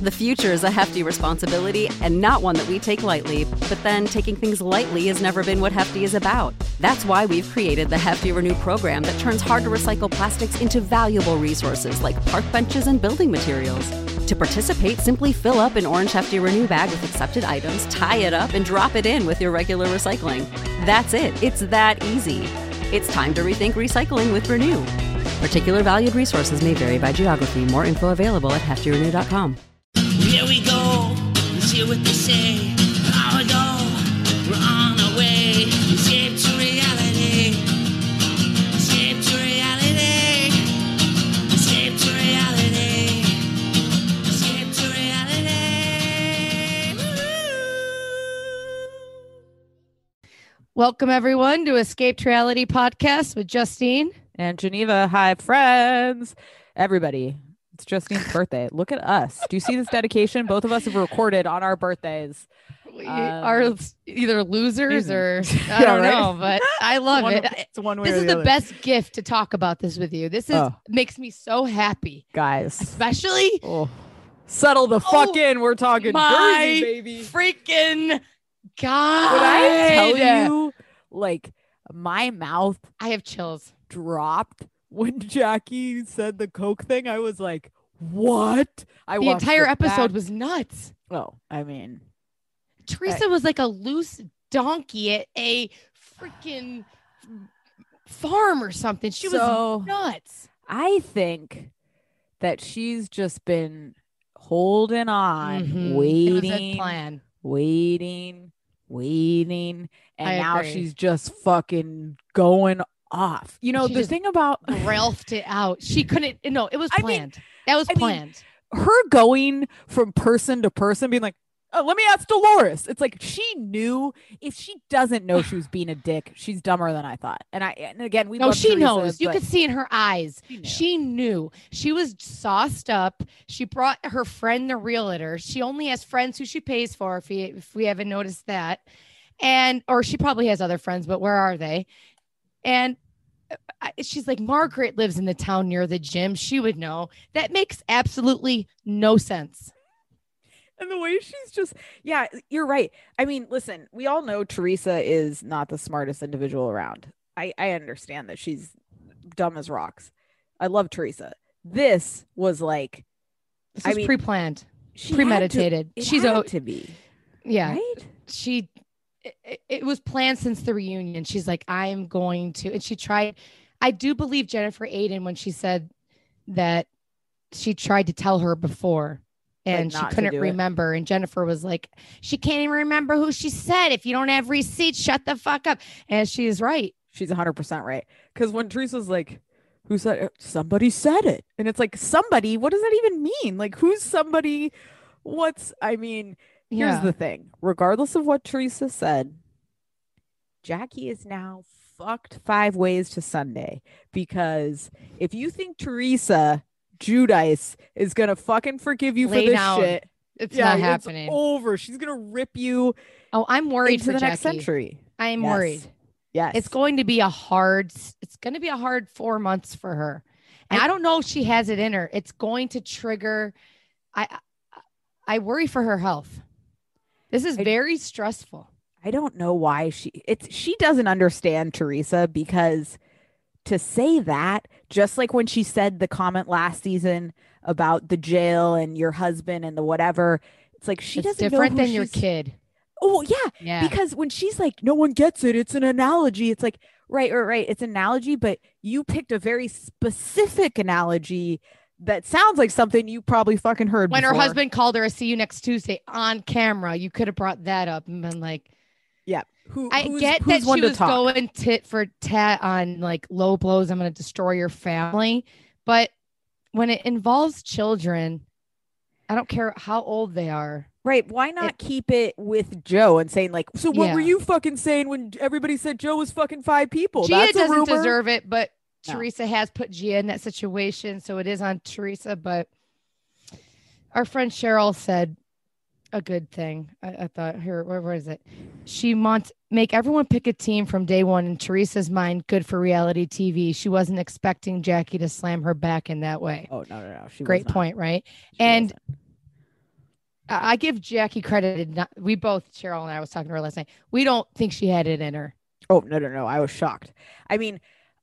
The future is a hefty responsibility and not one that we take lightly. But then taking things lightly has never been what Hefty is about. That's why we've created the Hefty Renew program that turns hard to recycle plastics into valuable resources like park benches and building materials. To participate, simply fill up an orange Hefty Renew bag with accepted items, tie it up, and drop it in with your regular recycling. That's it. It's that easy. It's time to rethink recycling with Renew. Particular valued resources may vary by geography. More info available at heftyrenew.com. Here we go, let's hear what they say. Here we go, we're on our way. Escape to reality. Escape to reality. Escape to reality. Escape to reality. Woo-hoo. Welcome, everyone, to Escape to Reality podcast with Justine and Geneva. Hi, friends. Everybody. It's Justine's birthday. Look at us. Do you see this dedication? Both of us have recorded on our birthdays. We are either losers or I don't know, but I love it. It's one way this or is the the other. best gift to talk about this with you. This is makes me so happy, Guys. especially Settle the fuck in. We're talking my Jersey, baby. freaking God. When I tell you, like, my mouth I have chills. dropped when Jackie said the Coke thing. I was like, what? The entire episode was nuts. Oh, I mean, Teresa was like a loose donkey at a freaking farm or something. She was nuts. I think that she's just been holding on, It was a waiting, plan. waiting, and I now agree. she's just fucking going off. You know, She the just thing about Ralphed it out. She couldn't. No, it was I mean- planned. That was I mean, planned. her going from person to person, being like, oh, let me ask Dolores. It's like she knew. If she doesn't know she was being a dick, she's dumber than I thought. And again, we No, love she Teresa, knows. You but could see in her eyes. she knew. She knew. She was sauced up. She brought her friend, the realtor. She only has friends who she pays for, if we haven't noticed that. Or she probably has other friends, but where are they? And she's like, Margaret lives in the town near the gym. She would know. That makes absolutely no sense. And the way she's just, yeah, you're right. I mean, listen, we all know Teresa is not the smartest individual around. I understand that she's dumb as rocks. I love Teresa. This was like, This is pre-planned, she premeditated. Had to, She's had to be. yeah. Right? It was planned since the reunion. She's like, I'm going to, and she tried. I do believe Jennifer Aiden when she said that she tried to tell her before and Like, not she to couldn't do it. remember. And Jennifer was like, she can't even remember who she said. If you don't have receipts, shut the fuck up. And she is right. She's 100% right. Because when Teresa's like, who said it? Somebody said it. And it's like, somebody, what does that even mean? Like, who's somebody? Here's the thing. Regardless of what Teresa said, Jackie is now fucked 5 ways to Sunday. Because if you think Teresa Giudice is going to fucking forgive you Lay for this down. shit, It's not happening. It's over. She's going to rip you Oh, I'm worried into for the Jackie. next century. I'm Yes. worried. Yes. It's going to be a hard 4 months for her. And I don't know if she has it in her. It's going to trigger. I worry for her health. This is very stressful. I don't know why she doesn't understand Teresa, because to say that, just like when she said the comment last season about the jail and your husband and the whatever, it's like she It's doesn't different know who than your she's- kid. Oh yeah. Yeah. Because when she's like, no one gets it, it's an analogy. It's like, right. It's an analogy, but you picked a very specific analogy that sounds like something you probably fucking heard When her before. husband called her, "I see you next Tuesday" on camera, you could have brought that up and been like, Yeah. I get that one she to was talk? going tit for tat on like low blows. I'm going to destroy your family. But when it involves children, I don't care how old they are. Right. Why not keep it with Joe and saying like, so what Yeah. were you fucking saying when everybody said Joe was fucking 5 people? Gia That's a doesn't rumor. deserve it, but No. Teresa has put Gia in that situation. So it is on Teresa. But our friend Cheryl said a good thing. I thought here, where is it? She wants make everyone pick a team from day one. In Teresa's mind, good for reality TV. She wasn't expecting Jackie to slam her back in that way. Oh, no. She Great was not. point, right? She And wasn't. I give Jackie credit. We both, Cheryl and I was talking to her last night. We don't think she had it in her. Oh, no. I was shocked. I mean,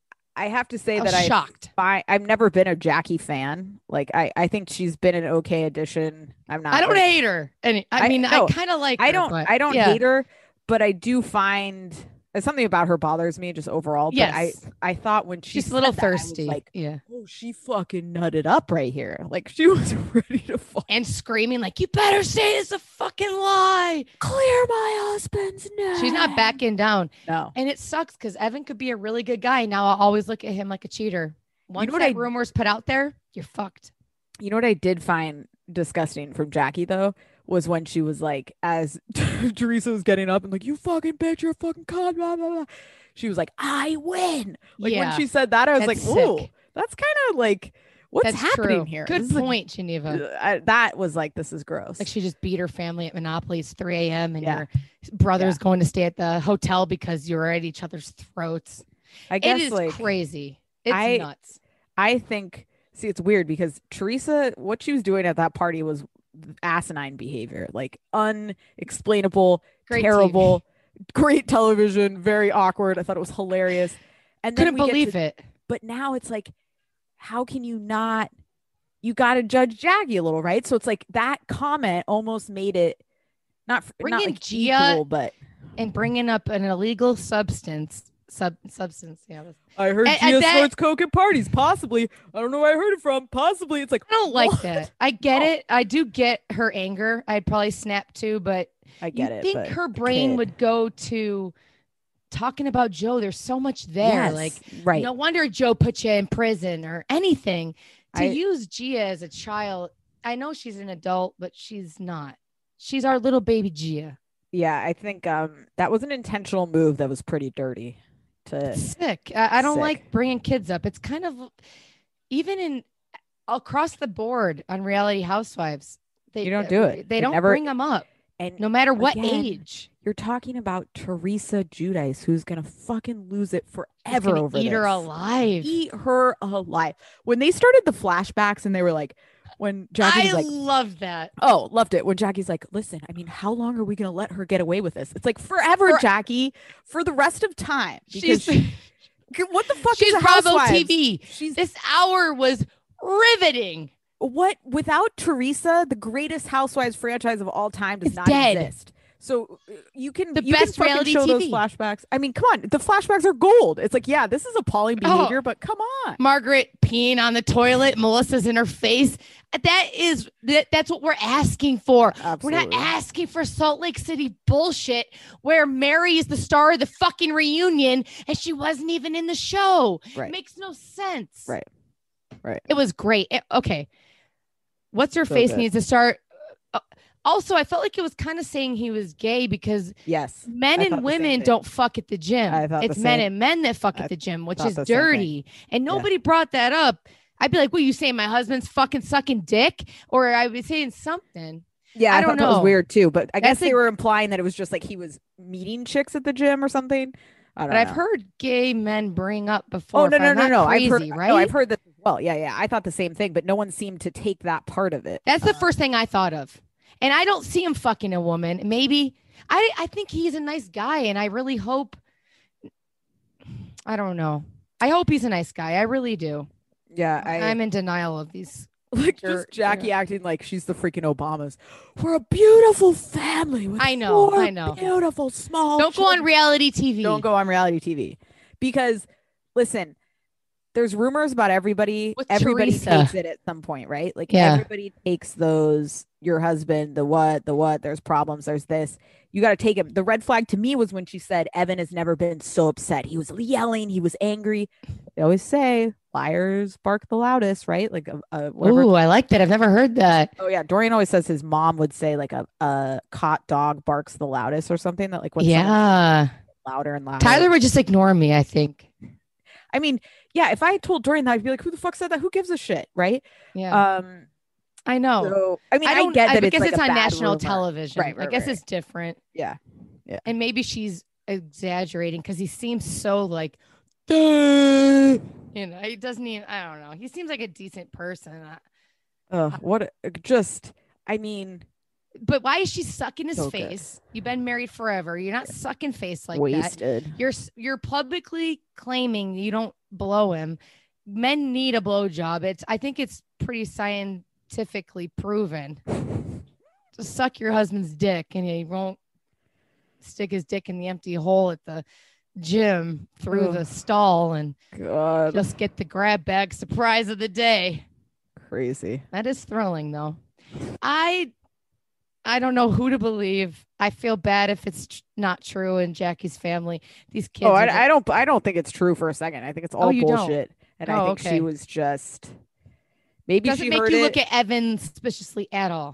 I have to say I was that shocked. I've never been a Jackie fan. Like I think she's been an okay addition. I'm not. I don't like, hate her. And I mean, no, I kind of like her. I don't. But, I don't yeah. hate her, but I do find something about her bothers me just overall. Yes. But I thought when she She's a little said that, I was thirsty. like, yeah. oh, she fucking nutted up right here. Like she was ready to fuck. And screaming like, you better say it's a fucking lie. Clear my husband's name. She's not backing down. No. And it sucks because Evan could be a really good guy. Now I'll always look at him like a cheater. Once what that rumor's put out there, you're fucked. You know what I did find disgusting from Jackie though was when she was like, as Teresa was getting up and like, you fucking bitch, you're a fucking con, blah blah blah. She was like, I win. Like when she said that, I was like, ooh, that's kind of like what's happening here. Good point, Geneva. That was like, this is gross. Like she just beat her family at Monopoly. It's 3 a.m. and your brother's going to stay at the hotel because you're at each other's throats. I guess it is like crazy. It's nuts. I think, see, it's weird because Teresa, what she was doing at that party was asinine behavior, like unexplainable, terrible, great television, very awkward. I thought it was hilarious. And then couldn't believe it. But now it's like, how can you not? You got to judge Jackie a little, right? So it's like that comment almost made it not like Gia equal, but and bringing up an illegal substance. Yeah. I heard Gia snorts coke at parties. Possibly. I don't know where I heard it from. Possibly. It's like, I don't like that. I get it. I do get her anger. I'd probably snap too, but I get it. I think her brain would go to talking about Joe. There's so much there. Yes, like, right. No wonder Joe put you in prison or anything. To use Gia as a child, I know she's an adult, but she's not. She's our little baby Gia. Yeah, I think that was an intentional move that was pretty dirty. Sick. I don't like bringing kids up. It's kind of even in across the board on Reality Housewives. You don't do it. They don't bring them up. And no matter what age. You're talking about Teresa Giudice, who's going to fucking lose it forever over eat her alive. Eat her alive. When they started the flashbacks and they were like, when Jackie's like, loved that. Oh, loved it. When Jackie's like, listen, I mean, how long are we going to let her get away with this? It's like forever, Jackie, for the rest of time. Because what the fuck is a Bravo Housewives? TV. This hour was riveting. What without Teresa, the greatest Housewives franchise of all time does not exist. So you can best reality show TV. those flashbacks. I mean, come on, the flashbacks are gold. It's like, yeah, this is appalling behavior, but come on. Margaret peeing on the toilet, Melissa's in her face. That's what we're asking for. Absolutely. We're not asking for Salt Lake City bullshit where Mary is the star of the fucking reunion and she wasn't even in the show. Right. It makes no sense. Right. It was great. Okay. What's her So face good. needs to start. Also, I felt like it was kind of saying he was gay because men and women don't fuck at the gym. It's men and men that fuck at the gym, which is dirty. And nobody brought that up. I'd be like, well, you saying my husband's fucking sucking dick? Or I was saying something. Yeah, I don't know. That was weird too. But I guess they were implying that it was just like he was meeting chicks at the gym or something. I don't know. I've heard gay men bring up before. Oh, no. Crazy, right? No, I've heard that as well. Yeah. I thought the same thing, but no one seemed to take that part of it. That's the first thing I thought of. And I don't see him fucking a woman. Maybe I think he's a nice guy. And I really hope, I don't know. I hope he's a nice guy. I really do. Yeah. I'm in denial of these. Like just Jackie acting like she's the freaking Obamas. We're a beautiful family. With I know. Beautiful small. Don't go on reality TV. Don't go on reality TV. Because listen, there's rumors about everybody. Everybody takes it at some point, right? Like everybody takes those, your husband, the what, there's problems, there's this. You got to take him. The red flag to me was when she said Evan has never been so upset. He was yelling. He was angry. They always say liars bark the loudest, right? Like Ooh, I like that. I've never heard that. Oh yeah. Dorian always says his mom would say like a caught dog barks the loudest or something, that like when louder and louder. Tyler would just ignore me, I think. I mean, yeah, if I had told Dorian that, I'd be like, who the fuck said that? Who gives a shit? Right. Yeah. I know. So, I mean, I get that because it's on national rumor. Television. Right, I guess it's different. Yeah. And maybe she's exaggerating because he seems so like, he doesn't even, I don't know. He seems like a decent person. I mean, But why is she sucking his So good. face? You've been married forever. You're not sucking face like that. Wasted. You're publicly claiming you don't blow him. Men need a blowjob. I think it's pretty scientifically proven. Just suck your husband's dick and he won't stick his dick in the empty hole at the gym through the stall and God. just get the grab bag surprise of the day. Crazy. That is thrilling though. I don't know who to believe. I feel bad if it's not true in Jackie's family. These kids. Oh, I don't think it's true for a second. I think it's all you don't? bullshit. And I think she was just maybe Doesn't she make heard you it. look at Evan suspiciously at all.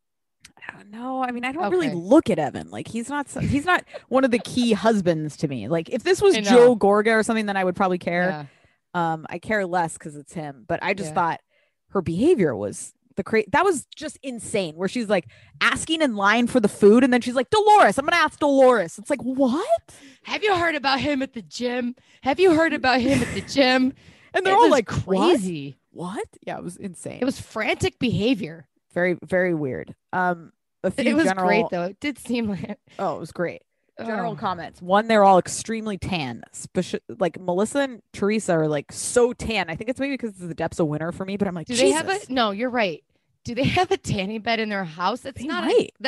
I don't know. I mean, I don't really look at Evan. Like he's not one of the key husbands to me. Like if this was Joe Gorga or something, then I would probably care. Yeah. I care less because it's him. But I just thought her behavior was that was just insane. Where she's like asking in line for the food, and then she's like, Dolores, I'm gonna ask Dolores. It's like, what? Have you heard about him at the gym? Have you heard about him at the gym? And they're all like, crazy. What? Yeah, it was insane. It was frantic behavior. Very, very weird. A few it was great though. It did seem like it was great. General comments. One, they're all extremely tan. Like Melissa and Teresa are like so tan. I think it's maybe because it's the depths of winter for me, but I'm like, do they have no, you're right. Do they have a tanning bed in their house? That's not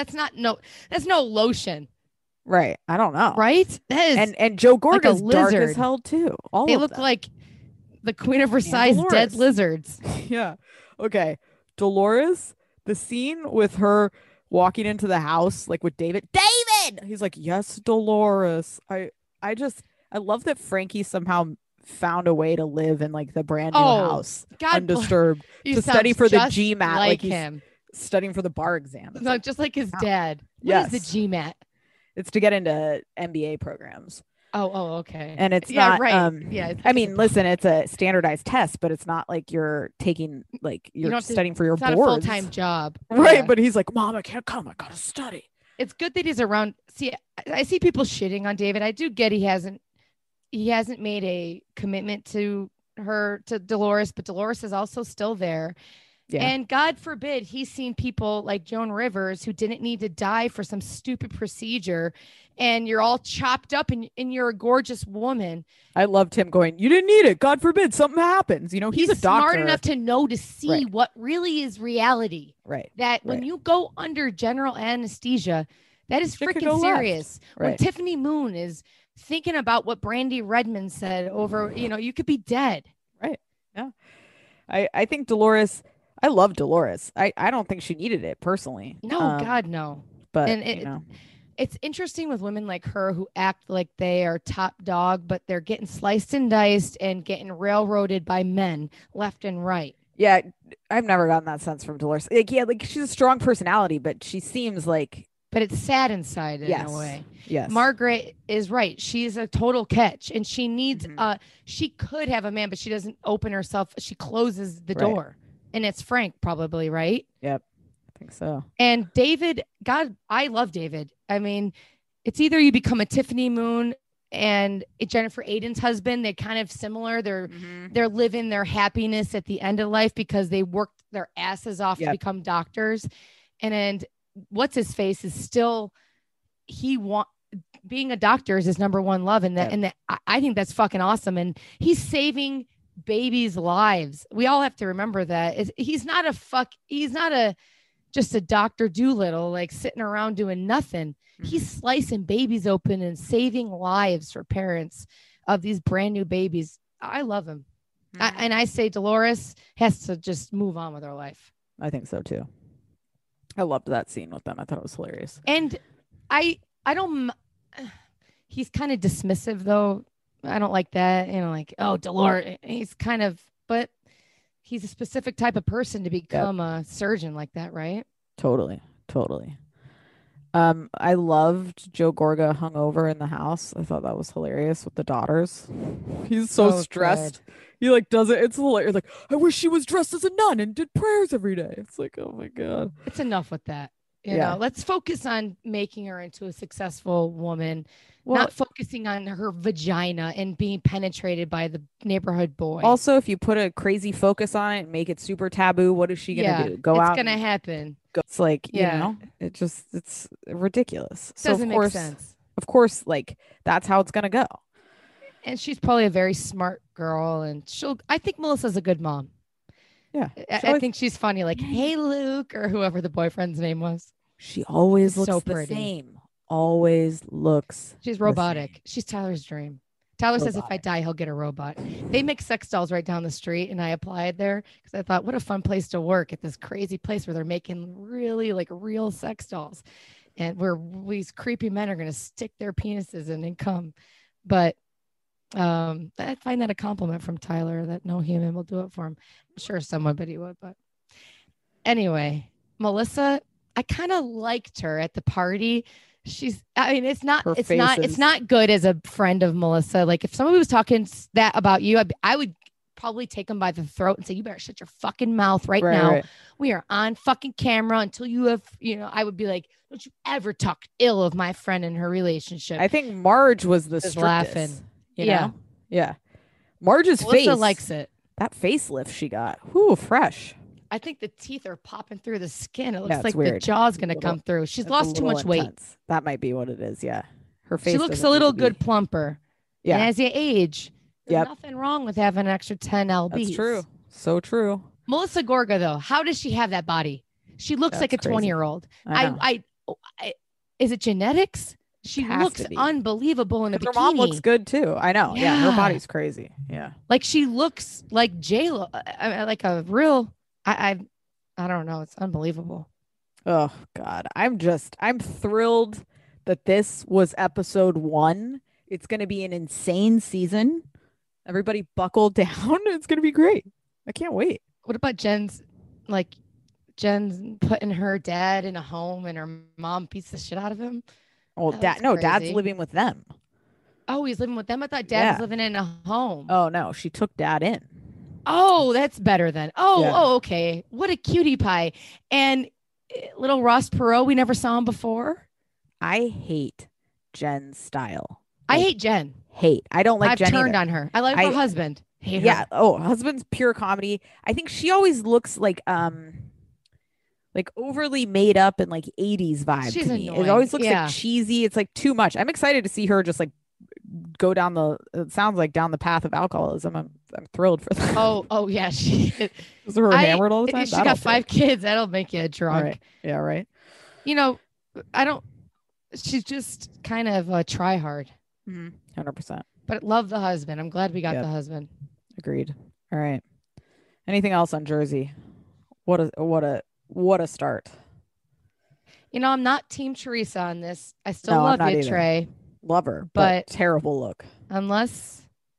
that's no lotion. Right. I don't know. Right? That is and Joe Gorga's like dark as hell too. They look like the Queen of Versailles dead lizards. Yeah. Okay. Dolores, the scene with her walking into the house, like with David. He's like, yes, Dolores. I love that Frankie somehow found a way to live in like the brand new house, undisturbed, to study for the GMAT, like he's him studying for the bar exam. It's not just like his dad. Yes. What is the GMAT? It's to get into MBA programs. Oh, okay. And it's not right. I mean, listen, it's a standardized test, but it's not like you're taking like you're studying for your boards. It's not a full-time job. Right. Yeah. But he's like, Mom, I can't come. I gotta study. It's good that he's around. See, I see people shitting on David. I do get he hasn't made a commitment to Dolores, but Dolores is also still there. Yeah. And God forbid he's seen people like Joan Rivers who didn't need to die for some stupid procedure, and you're all chopped up and you're a gorgeous woman. I loved him going, you didn't need it. God forbid something happens. You know, he's a doctor. Smart enough to know to see what really is reality. Right. That when you go under general anesthesia, that is freaking serious. Right. When Tiffany Moon is thinking about what Brandy Redmond said over, you could be dead. Right. Yeah. I think Dolores, I love Dolores. I don't think she needed it personally. No, God, no. But it's interesting with women like her who act like they are top dog, but they're getting sliced and diced and getting railroaded by men left and right. Yeah, I've never gotten that sense from Dolores. Like, yeah, like she's a strong personality, but she seems like. But it's sad inside in a way. Yes. Margaret is right. She's a total catch, and she needs. She could have a man, but she doesn't open herself. She closes the door, and it's Frank probably, right? Yep. I think so. And David, God, I love David. I mean, it's either you become a Tiffany Moon and Jennifer Aydin's husband. They're kind of similar. They're living their happiness at the end of life because they worked their asses off to become doctors. And what's his face is still being a doctor is his number one love, and I think that's fucking awesome. And he's saving babies' lives. We all have to remember that. He's not just a Dr. Doolittle, like sitting around doing nothing. He's slicing babies open and saving lives for parents of these brand new babies. I love him. And I say Dolores has to just move on with her life. I think so too. I loved that scene with them. I thought it was hilarious. And I don't, he's kind of dismissive though. I don't like that. Like, oh, Dolores, he's kind of, but he's a specific type of person to become a surgeon like that, right? Totally. I loved Joe Gorga hungover in the house. I thought that was hilarious with the daughters. He's so stressed. Good. He like does it. It's hilarious. Like, I wish she was dressed as a nun and did prayers every day. It's like, oh my God. It's enough with that. You know, let's focus on making her into a successful woman. Not focusing on her vagina and being penetrated by the neighborhood boy. Also, if you put a crazy focus on it and make it super taboo, what is she going to do? Go out? It's going to happen. It's like, Yeah. you know, it's ridiculous. So Doesn't of make course, sense. of course, like that's how it's gonna go. And she's probably a very smart girl, and I think Melissa's a good mom. Yeah, I think she's funny. Like, hey, Luke, or whoever the boyfriend's name was. she always She's looks so the pretty. same. Always looks. She's the robotic. same. She's Tyler's dream. Tyler says if I Robotic. die, he'll get a robot. They make sex dolls right down the street, and I applied there because I thought, what a fun place to work at this crazy place where they're making really like real sex dolls, and where these creepy men are going to stick their penises in and come. But I find that a compliment from Tyler that no human will do it for him. I'm sure somebody would, but anyway, Melissa, I kind of liked her at the party. I mean, it's not good as a friend of Melissa. Like if somebody was talking that about you, I would probably take them by the throat and say, you better shut your fucking mouth right now. Right. We are on fucking camera until you have, I would be like, don't you ever talk ill of my friend and her relationship. I think Marge was the Just strictest. laughing. You Yeah. know? Yeah. Marge's Melissa face. likes it. That facelift she got. Whoo, fresh. I think the teeth are popping through the skin. It looks Yeah, it's like the weird. jaw's going to It's a come through. She's It's lost a too little much weight. intense. That might be what it is. Yeah. Her face. She looks doesn't a need little to good be- plumper. Yeah. And as you age, there's Yep. nothing wrong with having an extra 10 lbs. That's true. So true. Melissa Gorga, though, how does she have that body? She looks like a That's crazy. 20-year-old. I know. Is it genetics? She Has looks to be. unbelievable in a bikini. Her mom looks good too. I know. Yeah. Her Yeah. body's crazy. Yeah. Like she looks like J-Lo, like a real. I don't know. It's unbelievable. Oh God. I'm thrilled that this was episode 1. It's going to be an insane season. Everybody buckle down. It's going to be great. I can't wait. What about Jen's putting her dad in a home and her mom beats the shit out of him? Well, That no, was dad's crazy. living with them. Oh, he's living with them. I thought dad Yeah. was living in a home. Oh no, she took dad in. Oh, that's better then. Oh, Yeah. Okay. What a cutie pie. And little Ross Perot, we never saw him before. I hate Jen's style. I Like, hate Jen. Hate. I don't like I've Jen turned either. on her. I like her husband. Hate her. Yeah. Oh, husband's pure comedy. I think she always looks like overly made up and like 80s vibe She's to me. It annoying. always looks Yeah. like cheesy. It's like too much. I'm excited to see her just like go down it sounds like down the path of alcoholism. I'm thrilled for that. Oh yeah. She Is her hammered all the time? She got 5 kids. That'll make you drunk. Right. Yeah, right. She's just kind of a try hard. 100%. But love the husband. I'm glad we got Yep. the husband. Agreed. All right. Anything else on Jersey? What a start. I'm not Team Teresa on this. I still No, I'm love not you, either. Trey. Love her, But- but terrible look. Unless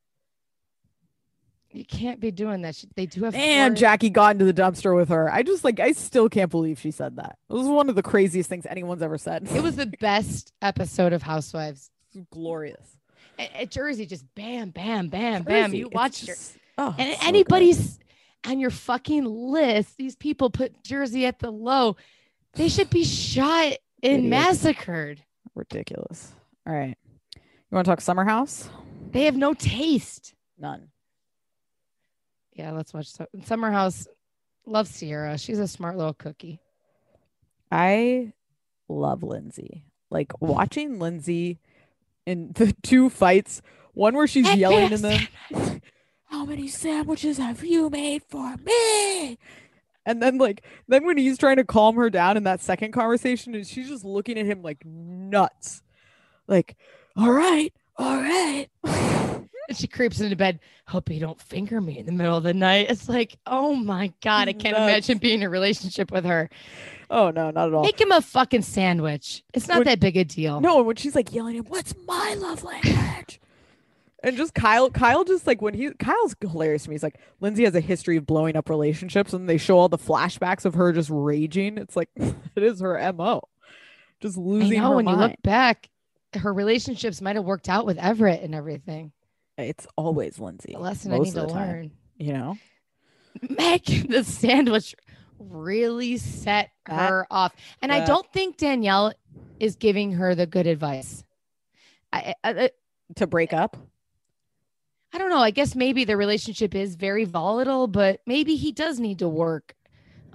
you can't be doing that. They do have. And 4 Jackie got into the dumpster with her. I still can't believe she said that. It was one of the craziest things anyone's ever said. It was the best episode of Housewives. glorious. At Jersey, just bam, bam, bam, bam. Crazy. You It's watched her. just- oh, And so good. anybody's on your fucking list, these people put Jersey at the low. They should be shot and Idiots. massacred. Ridiculous. All right. You want to talk Summer House? They have no taste. None. Yeah, let's watch Summer House. Love Sierra. She's a smart little cookie. I love Lindsay. Like watching Lindsay in the 2 fights, one where she's yelling in the how many sandwiches have you made for me? And then when he's trying to calm her down in that second conversation, and she's just looking at him like nuts. Like, all right. And she creeps into bed. Hope you don't finger me in the middle of the night. It's like, oh my God, I can't Nuts. imagine being in a relationship with her. Oh no, not at all. Make him a fucking sandwich. It's not When- that big a deal. No, and when she's like yelling at him, what's my love language? And just Kyle just like Kyle's hilarious to me. He's like, Lindsay has a history of blowing up relationships, and they show all the flashbacks of her just raging. It's like it is her MO. Just I losing know her when mind. you look back, her relationships might have worked out with Everett and everything. It's always Lindsay. A lesson I most need to of the time, learn. You know? Make the sandwich really set That- her off. And I that- don't think Danielle is giving her the good advice. I To break up. don't know. I guess maybe the relationship is very volatile, but maybe he does need to work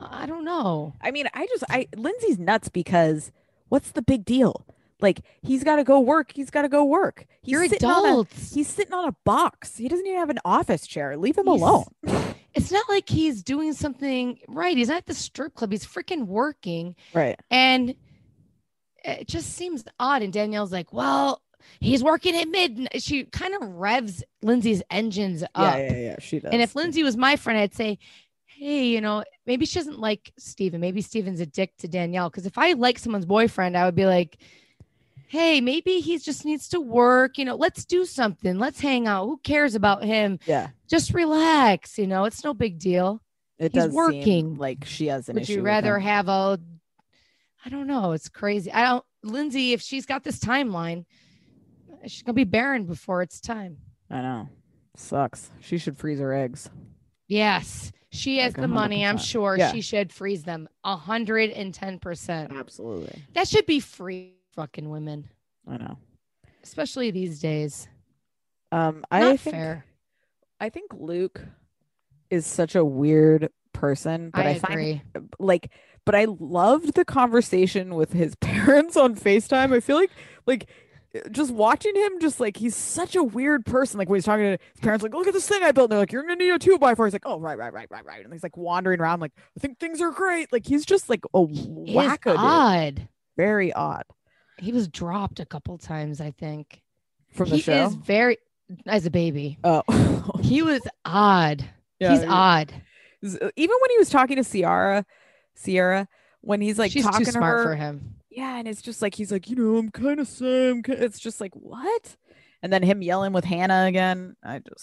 I don't know. I mean, Lindsay's nuts because what's the big deal? Like, he's got to go work. He's got to go work. You're adults. He's sitting on a box. He doesn't even have an office chair. Leave him He's- alone. It's not like he's doing something right. He's not at the strip club. He's freaking working. Right. And it just seems odd. And Danielle's like, well, he's working at midnight. She kind of revs Lindsay's engines up. Yeah. She does. And if Lindsay was my friend, I'd say, hey, you know, maybe she doesn't like Steven. Maybe Steven's a dick to Danielle. Because if I like someone's boyfriend, I would be like, hey, maybe he just needs to work. You know, let's do something. Let's hang out. Who cares about him? Yeah. Just relax. You know, it's no big deal. It He's does working. seem like she has an Would issue you with rather him. have I don't know. It's crazy. Lindsay, if she's got this timeline, she's going to be barren before it's time. I know. Sucks. She should freeze her eggs. Yes. She has Like the money. I'm 100%. sure Yeah. she should freeze them 110%. Absolutely. That should be free fucking women, I know. especially these days. I Not think fair. I think Luke is such a weird person, but I I find agree. but I loved the conversation with his parents on FaceTime. I feel like just watching him, just like he's such a weird person. Like when he's talking to his parents, like, look at this thing I built. And they're like, you're gonna need a 2x4. He's like, oh, right. And he's like wandering around, like, I think things are great. Like he's just like a It's wackadoodle. odd. Very odd He was dropped a couple times, I think. from the He show. is very, as a baby, Oh, he was odd. Yeah, He's he- odd. even when he was talking to Sierra, when he's like She's talking too to smart her, for him. yeah, and it's just like he's like, I'm kind of sad. It's just like what? And then him yelling with Hannah again.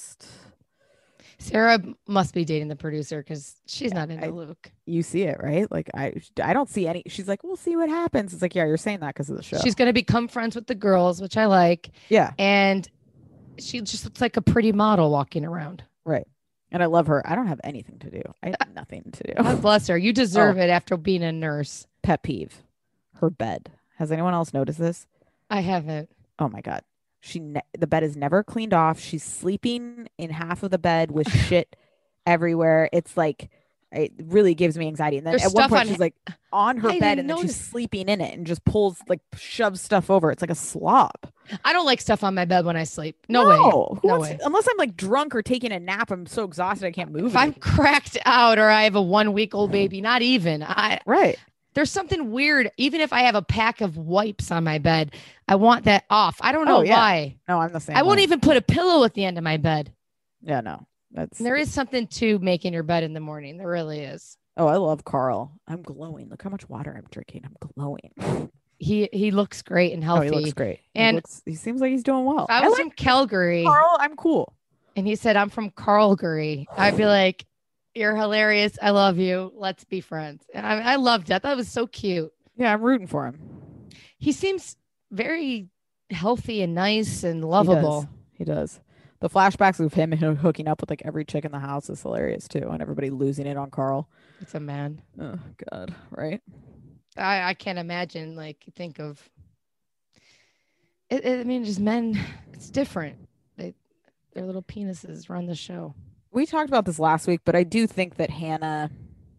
Sarah must be dating the producer because she's not into I- Luke. You see it, right? Like I don't see any. She's like, we'll see what happens. It's like, yeah, you're saying that because of the show. She's gonna become friends with the girls, which I like, Yeah, and she just looks like a pretty model walking around. right. And I love her. I don't have anything to do. I have nothing to do. God bless her. You deserve Oh. it after being a nurse. Pet peeve. Her bed. Has anyone else noticed this? I haven't. Oh my god. The bed is never cleaned off. She's sleeping in half of the bed with shit everywhere. It's like it really gives me anxiety. And then There's at one stuff point on- she's like on her I bed didn't and then she's notice. sleeping in it and just shoves stuff over. It's like a slob. I don't like stuff on my bed when I sleep. No way. Who No wants- way. Unless I'm like drunk or taking a nap. I'm so exhausted I can't move. If I'm anymore. cracked out or I have a 1-week-old baby, not even. Right. There's something weird. Even if I have a pack of wipes on my bed, I want that off. I don't know Oh, yeah. why. No, I'm the same. I won't way. even put a pillow at the end of my bed. Yeah, no. That's And there is something to making your bed in the morning. There really is. Oh, I love Carl. I'm glowing. Look how much water I'm drinking. I'm glowing. He looks great and Oh, healthy. he looks great. And he seems like he's doing well. If I was like from Calgary Carl. I'm cool. and he said, I'm from Calgary, I'd be like, you're hilarious. I love you. Let's be friends. And I loved that. That was so cute. Yeah, I'm rooting for him. He seems very healthy and nice and lovable. He does. The flashbacks of him hooking up with like every chick in the house is hilarious too, and everybody losing it on Carl. It's a man. Oh God, right? I can't imagine, like, think of it. I mean, just men, it's different. Their little penises run the show. We talked about this last week, but I do think that Hannah,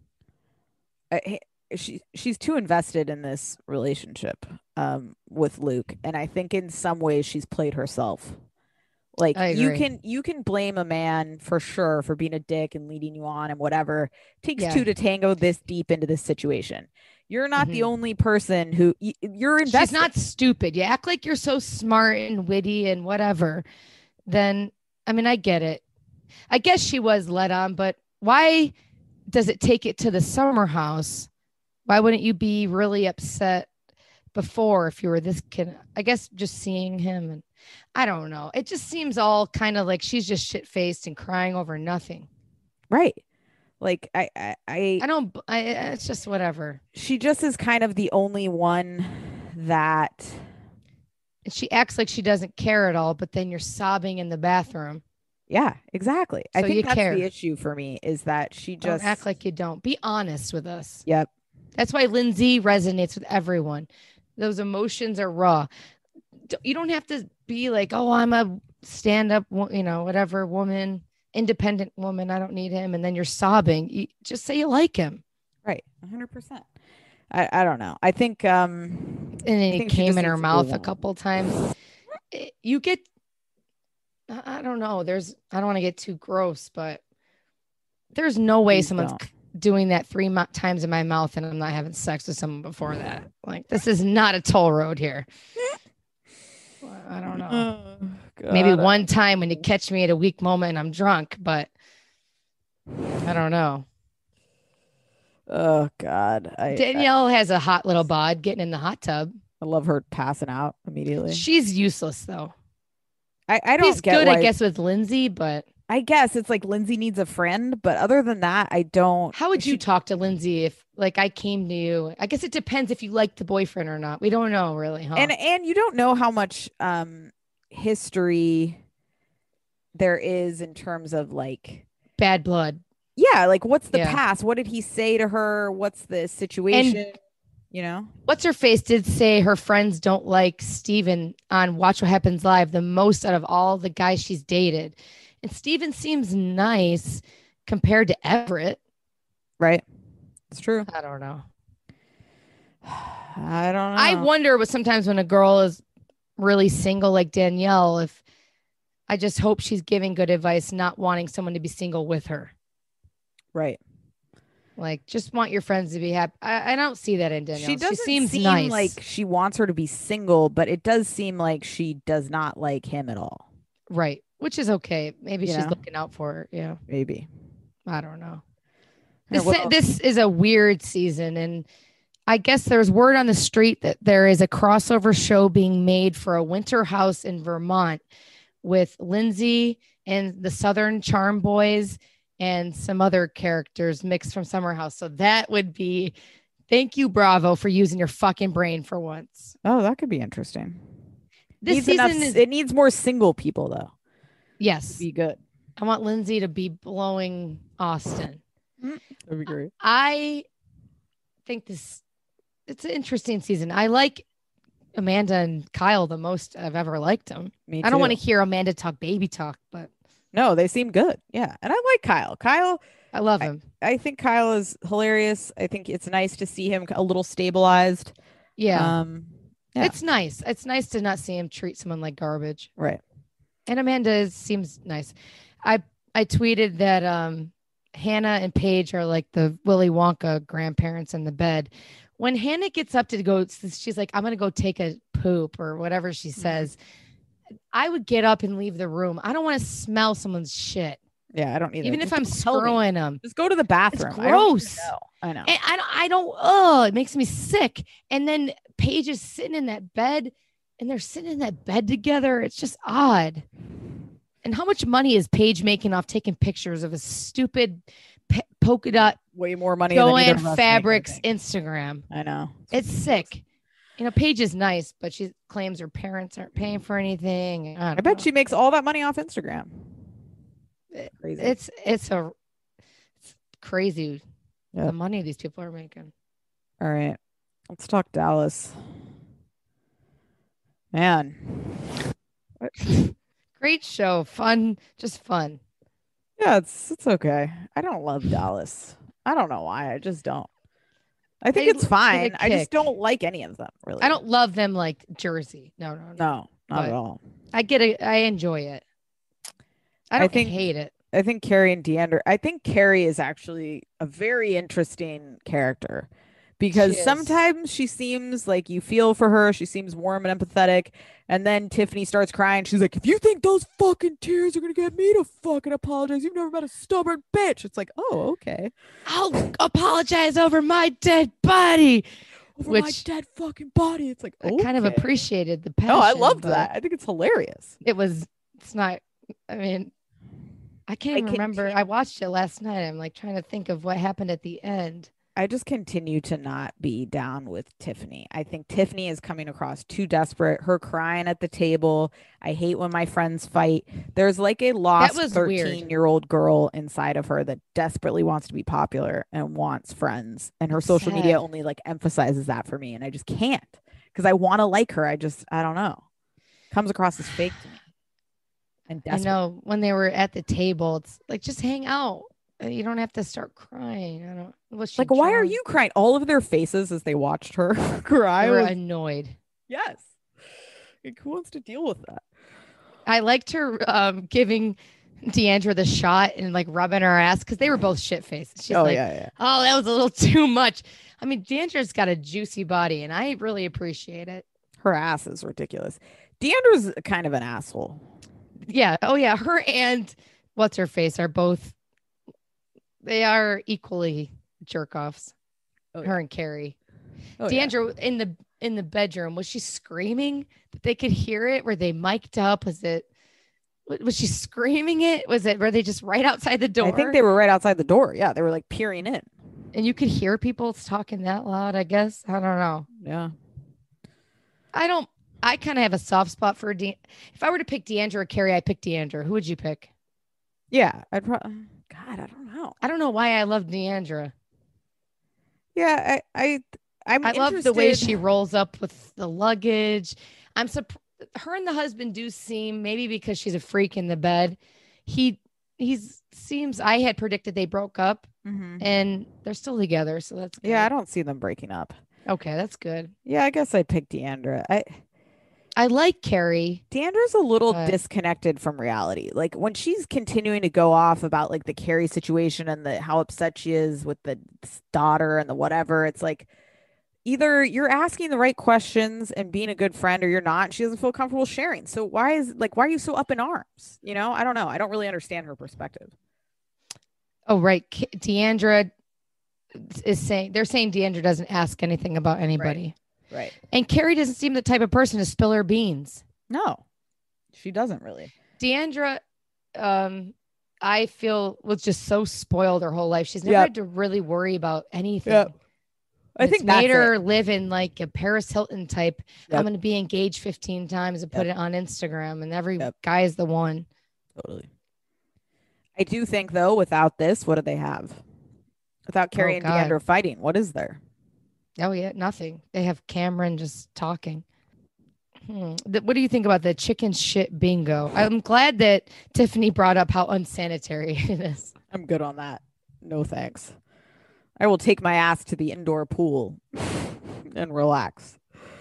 she's too invested in this relationship with Luke, and I think in some ways she's played herself. Like I you agree. can blame a man for sure for being a dick and leading you on and whatever. It takes Yeah. two to tango this deep into this situation. You're not the Mhm. only person who you're invested. She's not stupid. You act like you're so smart and witty and whatever. Then, I mean, I get it. I guess she was led on, but why does it take it to the summer house? Why wouldn't you be really upset before if you were this kid? I guess just seeing him, and I don't know. It just seems all kind of like she's just shit faced and crying over nothing. right. Like I don't. It's just whatever. she just is kind of the only one that And she acts like she doesn't care at all, but then you're sobbing in the bathroom. yeah, exactly. I So think you that's care. the issue for me is that she Don't just act like you don't. Be honest with us. Yep. That's why Lindsay resonates with everyone. Those emotions are raw. You don't have to be like, oh, I'm a stand-up, whatever woman, independent woman. I don't need him. And then you're sobbing. You just say you like him. Right. 100%. I don't know. I think And then I it think she came just in her needs to mouth move a on. couple times. You get, I don't know. I don't want to get too gross, but there's no way Please someone's don't. doing that times in my mouth and I'm not having sex with someone before that. Like, this is not a toll road here. I don't know. Oh, Maybe God, I one don't time when you know. catch me at a weak moment and I'm drunk, but I don't know. Oh God, Danielle has a hot little bod getting in the hot tub. I love her passing out immediately. She's useless though. I She's don't get good, why. I guess, with Lindsay, but I guess it's like Lindsay needs a friend, but other than that, I don't. how would you talk to Lindsay if like I came to you? I guess it depends if you like the boyfriend or not. We don't know really, huh? And you don't know how much history there is in terms of like Bad blood. yeah, like what's the Yeah. past? What did he say to her? What's the situation? You know? What's her face did say her friends don't like Steven on Watch What Happens Live the most out of all the guys she's dated. And Steven seems nice compared to Everett. Right. It's true. I don't know. I don't know. I wonder what sometimes when a girl is really single like Danielle, if I just hope she's giving good advice, not wanting someone to be single with her. Right. Like, just want your friends to be happy. I don't see that in Danielle. She doesn't seems seem nice. like she wants her to be single, but it does seem like she does not like him at all. Right. Which is okay. Maybe You she's know? looking out for her. Yeah. Maybe. I don't know. Yeah, what else? This is a weird season. And I guess there's word on the street that there is a crossover show being made for a winter house in Vermont with Lindsay and the Southern Charm Boys and some other characters mixed from Summer House. So that would be, thank you, Bravo, for using your fucking brain for once. Oh, that could be interesting. This season it needs more single people though. Yes. Be good. I want Lindsay to be blowing Austin. That'd be great. I think it's an interesting season. I like Amanda and Kyle the most I've ever liked them. Me I don't too. want to hear Amanda talk baby talk, but No, they seem good. Yeah. And I like Kyle. I love him. I think Kyle is hilarious. I think it's nice to see him a little stabilized. Yeah. Yeah. It's nice. It's nice to not see him treat someone like garbage. Right. And Amanda seems nice. I tweeted that Hannah and Paige are like the Willy Wonka grandparents in the bed. When Hannah gets up to go, she's like, I'm going to go take a poop or whatever she says. I would get up and leave the room. I don't want to smell someone's shit. Yeah, I don't either. Even if Just I'm don't tell me. screwing them. Just go to the bathroom. It's I don't gross. even know. I know. And I don't, oh, it makes me sick. And then Paige is sitting in that bed and they're sitting in that bed together. It's just odd. And how much money is Paige making off taking pictures of a stupid polka dot Way more money than either Joanne of us make, I Fabrics think. Instagram? I know. It's sick. You know, Paige is nice, but she claims her parents aren't paying for anything. I I bet she makes all that money off Instagram. Crazy. It's crazy Yep. the money these people are making. All right. Let's talk Dallas. Man. Great show, fun, just fun. Yeah, it's okay. I don't love Dallas. I don't know why. I just don't. I think it's get a fine. I just kick. don't like any of them, really. I don't love them like Jersey. No. No, not But at all. I get it. I enjoy it. I don't hate it. I think Carrie and Deandra. I think Carrie is actually a very interesting character because She is. sometimes she seems like you feel for her. She seems warm and empathetic. And then Tiffany starts crying. She's like, if you think those fucking tears are going to get me to fucking apologize, you've never met a stubborn bitch. It's like, oh, okay. I'll apologize over my dead body. Over my Which dead fucking body. It's like, I kind of okay. appreciated the passion. No, I loved but that. I think it's hilarious. It's not, I mean, I can't even remember. I watched it last night. I'm like trying to think of what happened at the end. I just continue to not be down with Tiffany. I think Tiffany is coming across too desperate. Her crying at the table. I hate when my friends fight. There's like a lost was weird. 13-year-old girl inside of her that desperately wants to be popular and wants friends. And her social media Sad. only like emphasizes that for me. And I just can't because I want to like her. I don't know. Comes across as fake to me. And I desperate. know when they were at the table, it's like, just hang out. You don't have to start crying. I don't. Was she Like, why are drunk? you crying? All of their faces as they watched her cry. They were was- annoyed. yes. Like, who wants to deal with that? I liked her giving Deandra the shot and like rubbing her ass because they were both shit faced. She's like, yeah. oh, that was a little too much. I mean, Deandra's got a juicy body, and I really appreciate it. Her ass is ridiculous. Deandra's kind of an asshole. Yeah. Oh, yeah. Her and what's her face are both. They are equally jerk offs. Oh, Her and Carrie. Oh, yeah. Deandra in the bedroom, was she screaming that they could hear it? Were they mic'd up? Was she screaming it? Were they just right outside the door? I think they were right outside the door. Yeah, they were like peering in. And you could hear people talking that loud, I guess. I don't know. Yeah. I kind of have a soft spot for if I were to pick Deandra or Carrie, I pick Deandra. Who would you pick? Yeah, I'd probably. God, I don't know. I don't know why I love Deandra. Yeah, I love the way she rolls up with the luggage. I'm surprised. Her and the husband do seem, maybe because she's a freak in the bed. He seems. I had predicted they broke up, and they're still together. So that's good. Yeah. I don't see them breaking up. Okay, that's good. Yeah, I guess I'd pick Deandra. I like Carrie. Deandra's a little But- disconnected from reality. Like when she's continuing to go off about like the Carrie situation and how upset she is with the daughter and the whatever, it's like either you're asking the right questions and being a good friend or you're not. And she doesn't feel comfortable sharing. So why are you so up in arms? You know, I don't know. I don't really understand her perspective. Oh, right. Deandra they're saying Deandra doesn't ask anything about anybody. Right. And Carrie doesn't seem the type of person to spill her beans. No, she doesn't really. Deandra, I feel was just so spoiled her whole life. She's never Yep. had to really worry about anything. Yep. I And think it's that's made her it. live in like a Paris Hilton type. Yep. I'm going to be engaged 15 times and put Yep. it on Instagram, and every Yep. guy is the one. Totally. I do think though, without this, what do they have? Without Carrie and God. Deandra fighting, what is there? Oh yeah, nothing. They have Cameron just talking. What do you think about the chicken shit bingo? I'm glad that Tiffany brought up how unsanitary it is. I'm good on that. No thanks. I will take my ass to the indoor pool and relax.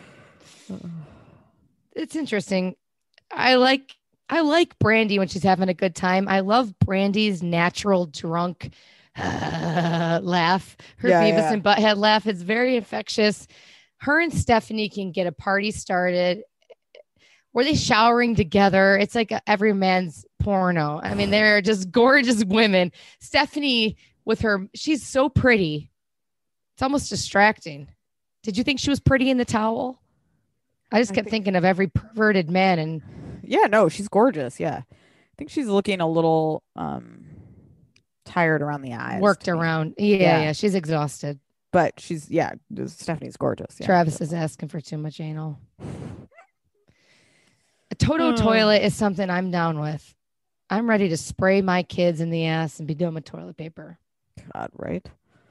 It's interesting. I like Brandy when she's having a good time. I love Brandy's natural drunk laugh. Her Yeah, Beavis yeah. and Butthead laugh is very infectious. Her and Stephanie can get a party started. Were they showering together? It's like every man's porno. I mean, they're just gorgeous women. Stephanie with her, she's so pretty. It's almost distracting. Did you think she was pretty in the towel? I just kept thinking of every perverted man. And Yeah, no, she's gorgeous. Yeah. I think she's looking a little tired around the eyes. worked to me. around. Yeah, she's exhausted. But Stephanie's gorgeous. Yeah. Travis is asking for too much anal. A Toto Oh. toilet is something I'm down with. I'm ready to spray my kids in the ass and be done with toilet paper. God, right?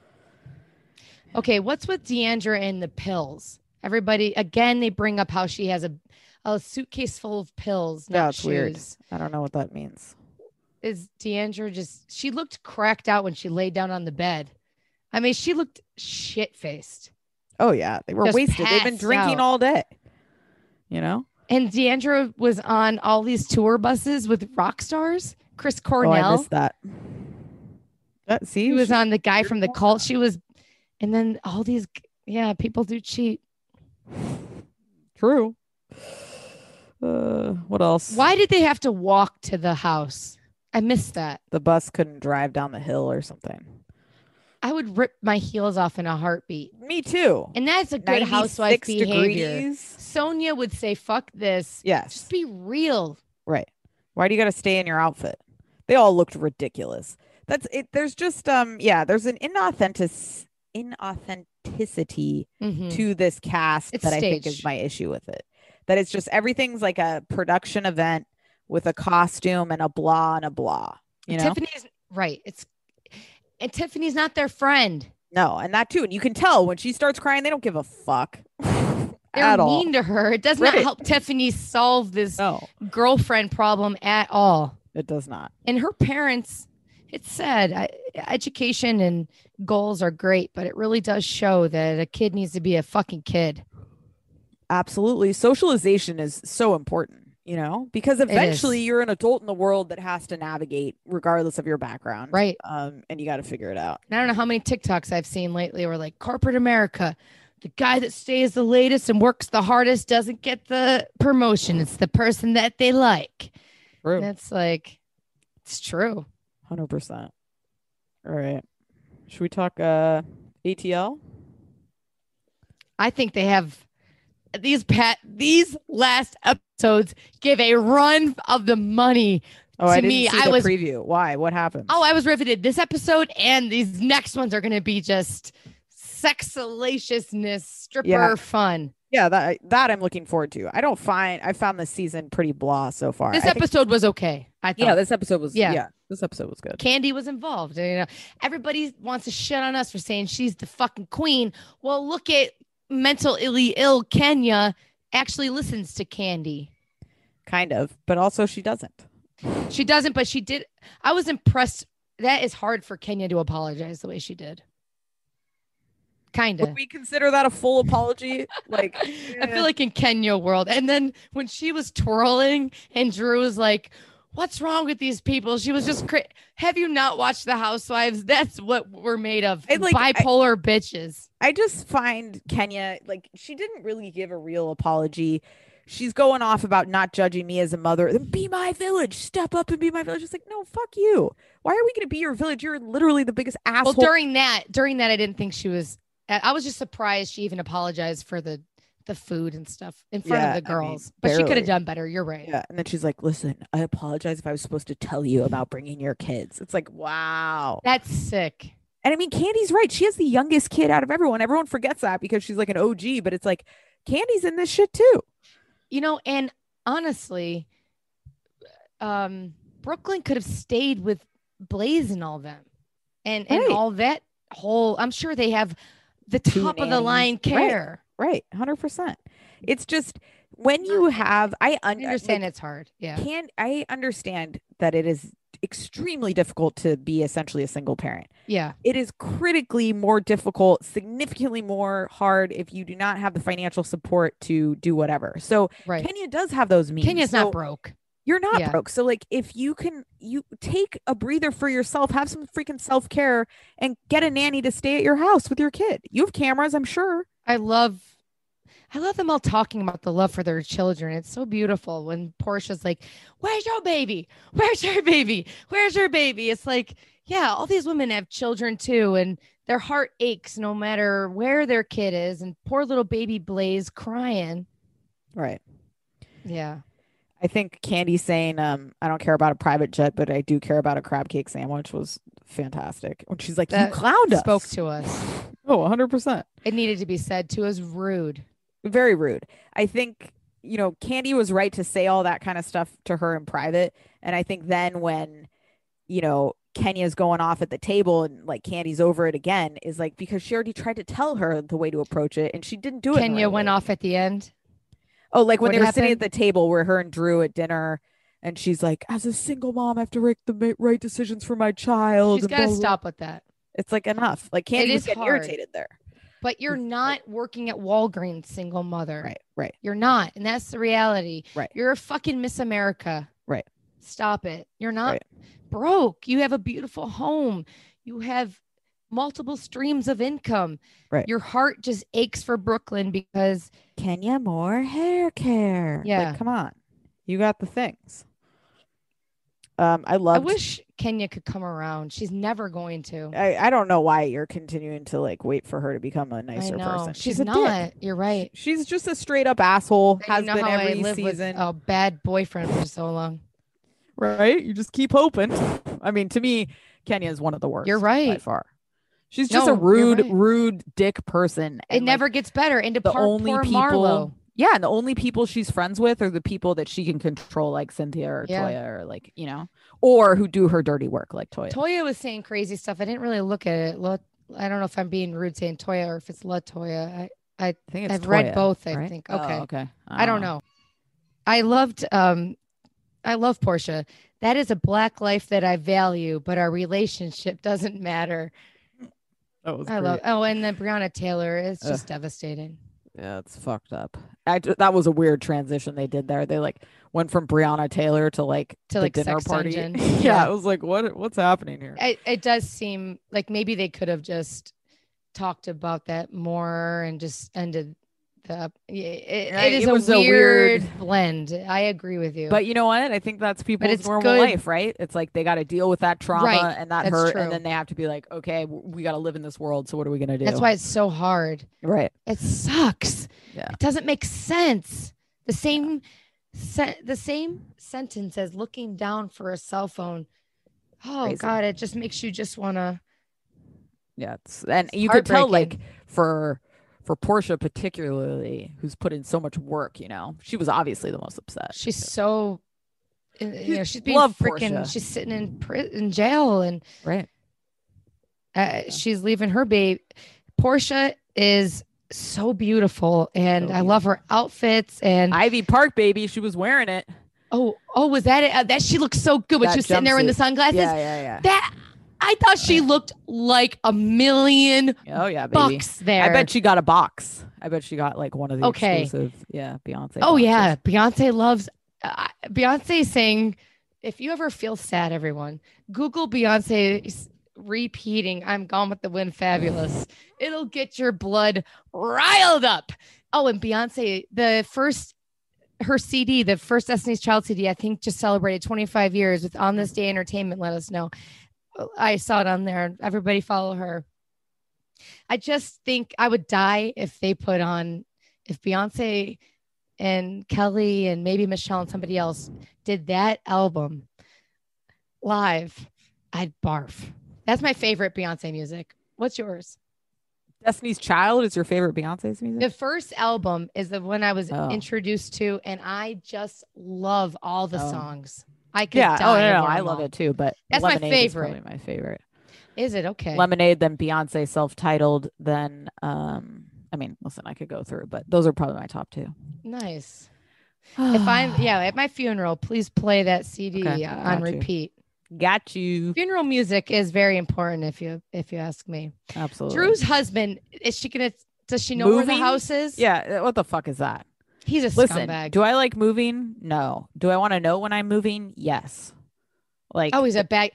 Okay, what's with Deandra and the pills? Everybody, again, they bring up how she has a suitcase full of pills. Yeah, Not it's weird. shoes. I don't know what that means. Is Deandra she looked cracked out when she laid down on the bed. I mean, she looked shit-faced. Oh, yeah. They were Just wasted. They've been passed drinking out. all day. You know? And Deandra was on all these tour buses with rock stars. Chris Oh, I Cornell. missed that. See, She was on the guy from the cult. She was, and then all these, people do cheat. True. What else? Why did they have to walk to the house? I missed that. The bus couldn't drive down the hill or something. I would rip my heels off in a heartbeat. Me too. And that's a good housewife 96 behavior. degrees. Sonia would say, fuck this. Yes. Just be real. Right. Why do you got to stay in your outfit? They all looked ridiculous. That's it. There's just there's an inauthenticity Mhm. to this cast It's that I think is staged. my issue with it. That it's just everything's like a production event with a costume and a blah and a blah. You know? Tiffany's right. And Tiffany's not their friend. No, and that too. And you can tell when she starts crying, they don't give a fuck They're at all. mean to her. It does not Right. help Tiffany solve this No, girlfriend problem at all. it does not. And her parents, it's sad. education and goals are great, but it really does show that a kid needs to be a fucking kid. Absolutely. Socialization is so important, because eventually you're an adult in the world that has to navigate regardless of your background. Right. And you got to figure it out. And I don't know how many TikToks I've seen lately where like corporate America, the guy that stays the latest and works the hardest doesn't get the promotion. It's the person that they like. True. And it's like, it's true. 100%. All right. Should we talk ATL? I think they have these last episodes give a run of the money to I didn't me. see the preview. Why? What happened? Oh, I was riveted. This episode and these next ones are going to be just sex salaciousness, stripper fun. Yeah, that I'm looking forward to. I found this season pretty blah so far. This episode was okay. I thought. Yeah, this episode was this episode was good. Candy was involved. Everybody wants to shit on us for saying she's the fucking queen. Well, look at mentally ill Kenya actually listens to Candy. Kind of, but also she doesn't. She doesn't, but she did. I was impressed. That is hard for Kenya to apologize the way she did. Kind of. Would we consider that a full apology? Like, I feel like in Kenya world. And then when she was twirling and Drew was like, what's wrong with these people? She was just have you not watched The Housewives? That's what we're made of. Bipolar bitches. I just find Kenya, like, she didn't really give a real apology. She's going off about not judging me as a mother. Then be my village. Step up and be my village. It's like, no, fuck you. Why are we going to be your village? You're literally the biggest asshole. Well, during that, I didn't think she was. I was just surprised she even apologized for the food and stuff in front of the girls. But she could have done better. You're right. Yeah. And then she's like, listen, I apologize if I was supposed to tell you about bringing your kids. It's like, wow. That's sick. And I mean, Candy's right. She has the youngest kid out of everyone. Everyone forgets that because she's like an OG, but it's like Candy's in this shit too. And honestly, Brooklyn could have stayed with Blaze and all them and all that whole, I'm sure they have the top of the line care. Right. 100%. It's just when you have, I understand it's hard. Yeah. I understand that it is extremely difficult to be essentially a single parent. Yeah. It is critically more difficult, significantly more hard if you do not have the financial support to do whatever. So Kenya does have those means. Kenya's not broke. You're not broke. So like if you take a breather for yourself, have some freaking self-care and get a nanny to stay at your house with your kid. You have cameras, I'm sure. I love them all talking about the love for their children. It's so beautiful when Portia's like, where's your baby? Where's your baby? Where's your baby? It's like, yeah, all these women have children too. And their heart aches no matter where their kid is. And poor little baby Blaze crying. Right. Yeah. I think Candy saying, I don't care about a private jet, but I do care about a crab cake sandwich was fantastic. When she's like, that you clowned us. Spoke to us. Oh, 100%. It needed to be said to us. Rude. Very rude. I think, Candy was right to say all that kind of stuff to her in private. And I think then when, Kenya's going off at the table and like Candy's over it again is like, because she already tried to tell her the way to approach it and she didn't do it. Kenya went off at the end. Oh, like when they were sitting at the table where her and Drew at dinner and she's like, as a single mom, I have to make the right decisions for my child. She's got to stop with that. It's like enough. Like Candy was getting irritated there. But you're not working at Walgreens, single mother. Right. You're not. And that's the reality. Right. You're a fucking Miss America. Right. Stop it. You're not broke. You have a beautiful home. You have multiple streams of income. Right. Your heart just aches for Brooklyn because Kenya more hair care. Yeah. Like, come on. You got the things. I wish Kenya could come around. She's never going to. I don't know why you're continuing to like wait for her to become a nicer person. She's not. You're right. She's just a straight up asshole. Has been every season. With a bad boyfriend for so long. Right? You just keep hoping. I mean, to me, Kenya is one of the worst. You're right. By far. She's just a rude dick person. It never gets better. And the only people, Marlo. Yeah, and the only people she's friends with are the people that she can control, like Cynthia or Toya, or like, or who do her dirty work, like Toya. Toya was saying crazy stuff. I didn't really look at it. I don't know if I'm being rude saying Toya or if it's Toya. I think it's I've Toya, read both. I think. Okay. Okay. I don't know. I love Portia. That is a black life that I value, but our relationship doesn't matter. That was I great. love. Oh, and then Breonna Taylor. It's just devastating. Yeah, it's fucked up. That was a weird transition they did there. They like went from Breonna Taylor to like To, the like, dinner Sex party. Dungeon. Yeah, Yeah. it was like what's happening here? It does seem like maybe they could have just talked about that more and just ended the. Right, It is it was a a weird weird- blend. I agree with you. But you know what? I think that's people's it's normal good. life, right? It's like they got to deal with that trauma Right, and that that's hurt, true. and then they have to be like, okay, we got to live in this world. So what are we gonna do? That's why it's so hard. right? It sucks. Yeah. It doesn't make sense. The same sentence as looking down for a cell phone. Oh Crazy. God, it just makes you just want to. Yeah, and It's you could tell like heartbreaking. for Portia particularly, who's put in so much work. You know, she was obviously the most upset. She's so, she's being Love freaking. Portia. She's sitting in jail, and Right. she's leaving her baby. Portia is so beautiful, and So I love her outfits. And Ivy Park, baby, she was wearing it. oh, was that it? That she looked so good when That she was sitting there in the jumpsuit. sunglasses. Yeah. That I thought she looked like $1 million Oh yeah, baby. bucks there. I bet she got a box. I bet she got like one of the Okay. exclusive, Beyonce. Oh boxes. yeah, Beyonce loves Beyonce saying, if you ever feel sad, everyone, Google Beyonce repeating "I'm Gone with the Wind" fabulous. It'll get your blood riled up. Oh, and Beyonce, her CD, the first Destiny's Child CD, I think just celebrated 25 years with On This Day Entertainment. Let us know. I saw it on there. Everybody follow her. I just think I would die if Beyonce and Kelly and maybe Michelle and somebody else did that album live. I'd barf. That's my favorite Beyonce music. What's yours? Destiny's Child is your favorite Beyonce's music? The first album is the one I was Oh. introduced to, and I just love all the Oh. songs. I could Yeah. die Oh no, over I them love all. it too. But That's my Lemonade favorite. Is probably my favorite. Is it okay? Lemonade, then Beyonce self-titled, then I mean, listen, I could go through, but those are probably my top two. Nice. If I'm at my funeral, please play that CD Okay, on got you. repeat. Got you. Funeral music is very important if you ask me. Absolutely. Drew's husband, does she know where the Moving? house is? Yeah. What the fuck is that? He's a Listen, scumbag. do I like moving? No. Do I want to know when I'm moving? Yes. Like, Oh, he's a bag.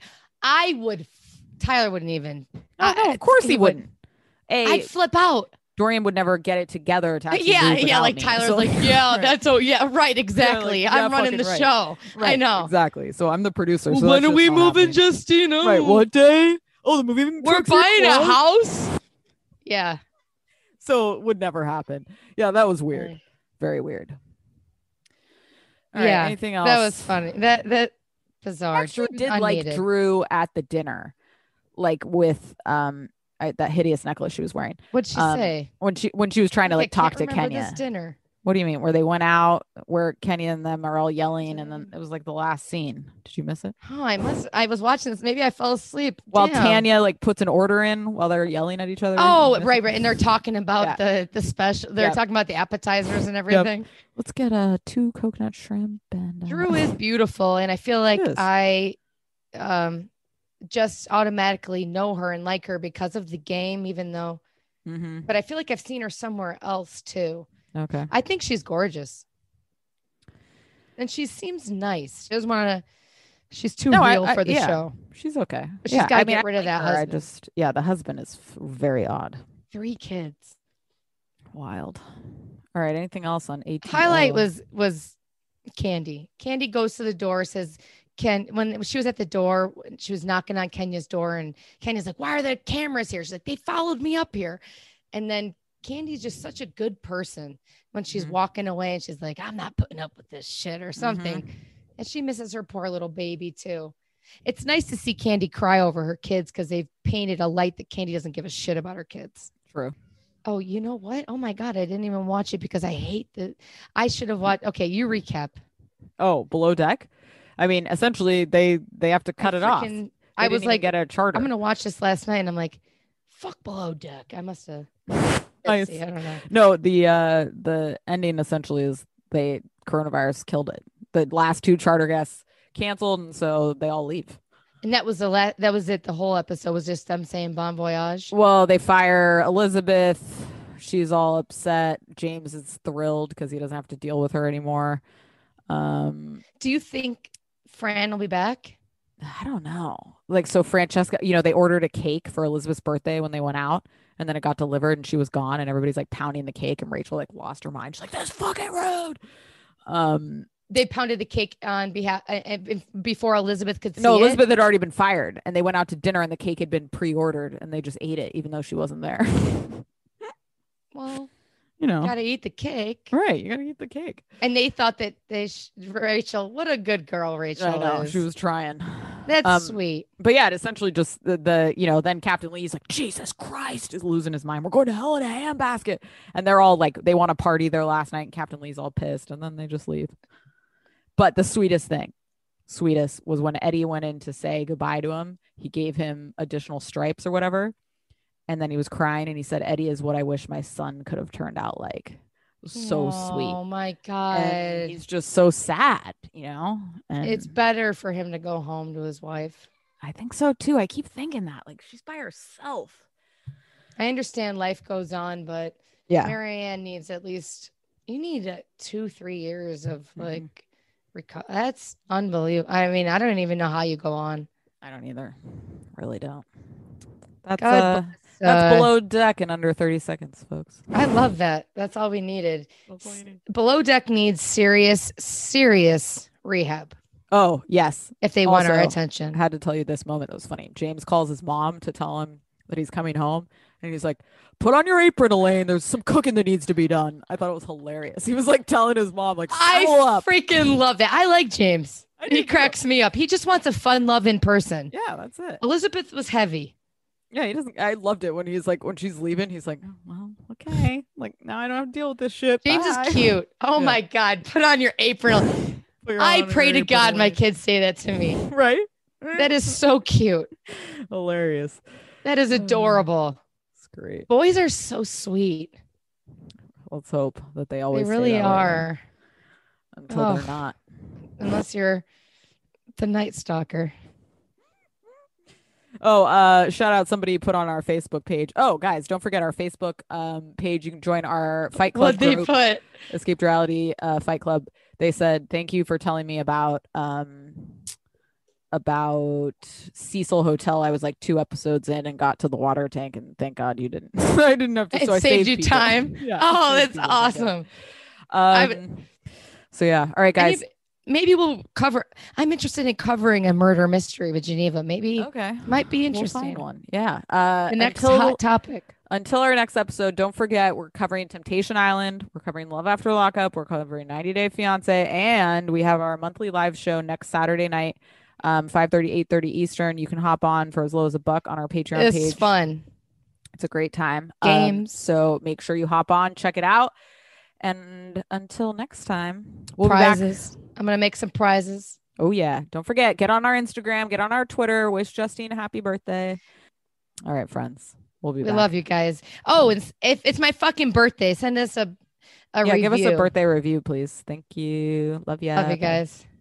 Tyler wouldn't even. no, of course he wouldn't. I'd flip out. Dorian would never get it together to actually Yeah, move yeah. without Like me. Tyler's So- like, yeah, Right. that's right, exactly. yeah, I'm running the fucking right. show. I Right, know. exactly. So I'm the producer. Well, so when that's are we just not moving, happening. Justina? Right. What day? Oh, the movie. We're trucks are buying a closed. house. Yeah. So it would never happen. Yeah, that was weird. Mm. Very weird. All right, Yeah, anything else? that was funny. That bizarre. I actually did Unneeded. like Drew at the dinner, like with that hideous necklace she was wearing What'd she say? when she was trying to like I can't talk to remember Kenya. This dinner. What do you mean? Where they went out, where Kenya and them are all yelling, and then it was like the last scene. Did you miss it? Oh, I was watching this. Maybe I fell asleep. While Damn. Tanya like puts an order in while they're yelling at each other. Oh, You missed right. it? And they're talking about the special. They're Yep. talking about the appetizers and everything. Let's get 2 coconut shrimp and Drew is beautiful, and I feel like is. I just automatically know her and like her because of the game, even though. Mm-hmm. But I feel like I've seen her somewhere else too. Okay. I think she's gorgeous, and she seems nice. She doesn't want to. She's too No, real for the yeah. show. She's okay. But she's gotta get I rid of like that her. I husband. just the husband is very odd. 3 kids. Wild. All right. Anything else on 18? Highlight was Candy. Candy goes to the door, says when she was at the door, she was knocking on Kenya's door, and Kenya's like, "Why are the cameras here?" She's like, "They followed me up here." And then Candy's just such a good person when she's Mhm. walking away, and she's like, "I'm not putting up with this shit" or something. And she misses her poor little baby too. It's nice to see Candy cry over her kids because they've painted a light that Candy doesn't give a shit about her kids. True. Oh, you know what? Oh my God, I didn't even watch it because I hate I should have watched. Okay, you recap. Oh, Below Deck. I mean, essentially, they have to cut it off. They I was didn't even like, get a charter. I'm gonna watch this last night, and I'm like, fuck Below Deck. I must have. Nice. I don't know. No, the ending essentially is coronavirus killed it. The last 2 charter guests canceled, and so they all leave. And that was that was it. The whole episode was just them saying bon voyage. Well, they fire Elizabeth. She's all upset. James is thrilled because he doesn't have to deal with her anymore. Do you think Fran will be back? I don't know. Like, so Francesca, they ordered a cake for Elizabeth's birthday when they went out, and then it got delivered and she was gone, and everybody's like pounding the cake, and Rachel like lost her mind. She's like, "That's fucking rude." They pounded the cake on behalf before Elizabeth could see No, it? Elizabeth had already been fired, and they went out to dinner, and the cake had been pre-ordered, and they just ate it even though she wasn't there. Well, know, gotta eat the cake, right? You gotta eat the cake. And they thought that Rachel, what a good girl Rachel I know is. she was trying. That's sweet. But yeah, it essentially just then Captain Lee's like, Jesus Christ, is losing his mind. We're going to hell in a handbasket, and they're all like, they want to party their last night, and Captain Lee's all pissed, and then they just leave. But the sweetest was when Eddie went in to say goodbye to him. He gave him additional stripes or whatever. And then he was crying and he said, "Eddie is what I wish my son could have turned out like." It was so sweet. Oh my God. And he's just so sad, And it's better for him to go home to his wife. I think so too. I keep thinking that. Like, she's by herself. I understand life goes on, but yeah, Marianne needs you need 2-3 years of like that's unbelievable. I mean, I don't even know how you go on. I don't either. Really don't. That's that's Below Deck in under 30 seconds, folks. I love that. That's all we needed. That's all you need. Below Deck needs serious rehab. Oh, yes. If they want our attention. I had to tell you this moment that was funny. James calls his mom to tell him that he's coming home. And he's like, "Put on your apron, Elaine. There's some cooking that needs to be done." I thought it was hilarious. He was like telling his mom, like, I freaking love that. I like James. He cracks me up. He just wants a fun love in person. Yeah, that's it. Elizabeth was heavy. Yeah, he doesn't. I loved it when he's like, when she's leaving, he's like, "Oh, well, okay. Like, now I don't have to deal with this shit." James Bye. is cute. Oh my God. Put on your apron. I pray to God my kids say that to me. Right? That is so cute. Hilarious. That is adorable. It's great. Boys are so sweet. Let's hope that they always really are. Until they're not. Unless you're the Night Stalker. Oh, shout out, somebody put on our Facebook page. Oh, guys, don't forget our Facebook page. You can join our Fight Club group, Escape Reality Fight Club. They said, "Thank you for telling me about Cecil Hotel. I was like 2 episodes in and got to the water tank, and thank God you didn't." I didn't have to. It so I saved you people. time. Yeah, oh, that's awesome. So yeah, all right, guys. Maybe we'll cover. I'm interested in covering a murder mystery with Geneva. Maybe might be interesting. We'll find one. Yeah. The next hot topic. Until our next episode, don't forget we're covering Temptation Island. We're covering Love After Lockup. We're covering 90 Day Fiance, and we have our monthly live show next Saturday night, 5:30, 8:30 Eastern. You can hop on for as low as $1 on our Patreon page. It's fun. It's a great time. Games. So make sure you hop on, check it out. And until next time, we'll prizes. be back. I'm going to make some prizes. Oh, yeah. Don't forget, get on our Instagram, get on our Twitter. Wish Justine a happy birthday. All right, friends. We'll be back. We love you guys. Oh, if it's my fucking birthday, send us a review. Give us a birthday review, please. Thank you. Love you. Love you guys.